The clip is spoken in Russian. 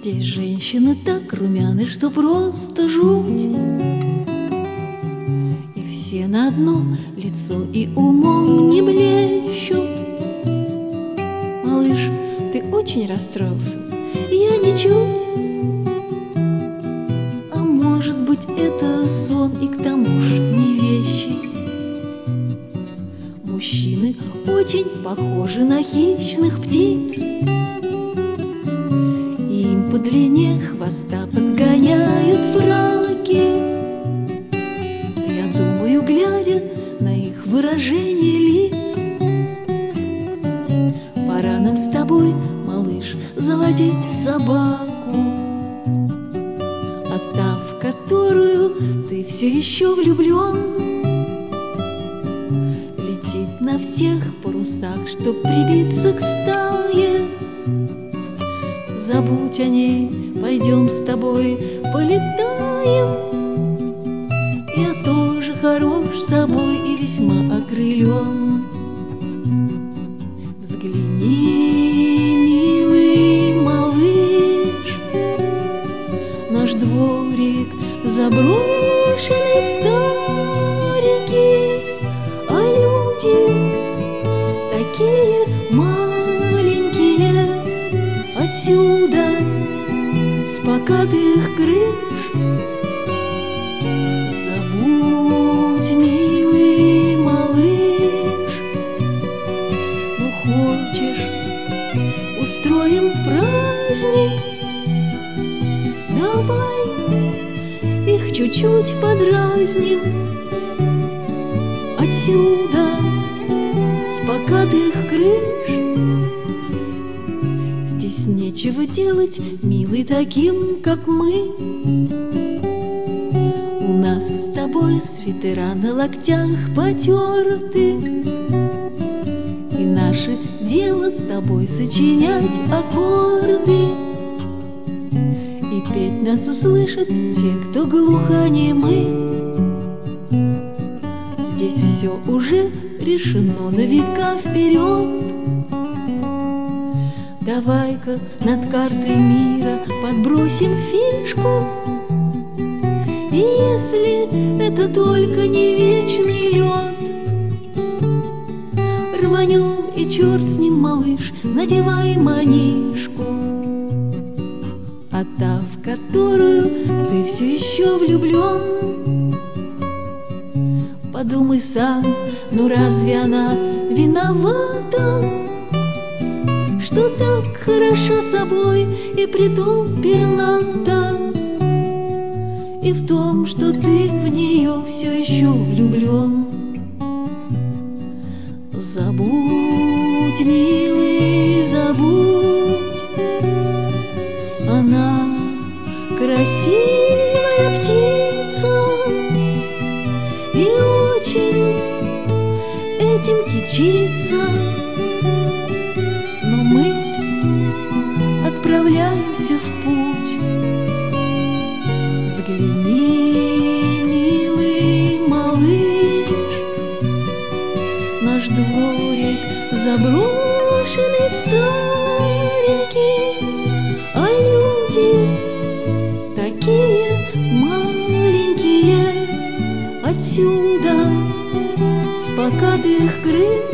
Здесь женщины так румяны, что просто жуть. И все на одно лицо и умом не блещут. Малыш, ты очень расстроился? Я ничуть. А может быть, это сон и к тому же не вещи. Мужчины очень похожи на хищных птиц. Им по длине хвоста подгоняют фраки. Я думаю, глядя на их выражение лиц, пора нам с тобой, малыш, заводить собаку. А та, в которую ты все еще влюблен, летит на всех парусах, чтоб прибиться к стае. Забудь о ней, пойдем с тобой полетаем. Я тоже хорош собой и весьма окрылен. Взгляни, милый малыш, наш дворик заброшенный, старенький, а люди такие маленькие. Отсюда, с покатых крыш, забудь, милый малыш. Ну, хочешь, устроим праздник? Давай их чуть-чуть подразним. Отсюда, с покатых крыш. Здесь нечего делать, милый, таким, как мы. У нас с тобой свитера на локтях потерты, и наше дело с тобой сочинять аккорды. И петь нас услышат те, кто глухонемы. Здесь все уже решено на века вперед. Давай-ка над картой мира подбросим фишку. И если это только не вечный лед, рванем, и черт с ним, малыш, надевай манишку. А та, в которую ты все еще влюблен, подумай сам, ну разве она виновата, что так хороша собой и притом перната? И в том, что ты в нее все еще влюблен. Забудь, милый, забудь, она красивая птица и очень этим кичится. Но мы отправляемся в путь. Взгляни, милый малыш, наш дворик заброшенный, старенький, а люди такие маленькие. Отсюда, с покатых крыш,